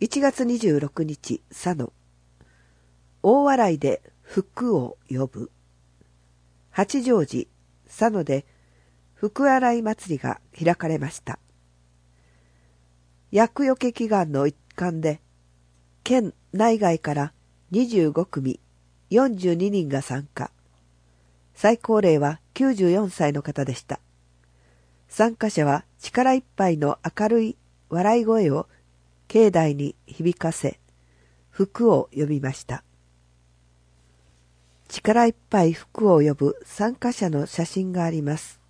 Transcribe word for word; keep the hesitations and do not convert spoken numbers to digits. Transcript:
いちがつにじゅうろくにち、佐野。大笑いで福を呼ぶ。八丈寺、佐野で福洗い祭りが開かれました。厄除け祈願の一環で、県内外からにじゅうごくみ、よんじゅうににんが参加。最高齢はきゅうじゅうよんさいの方でした。参加者は力いっぱいの明るい笑い声を境内に響かせ、福を呼びました。力いっぱい福を呼ぶ参加者の写真があります。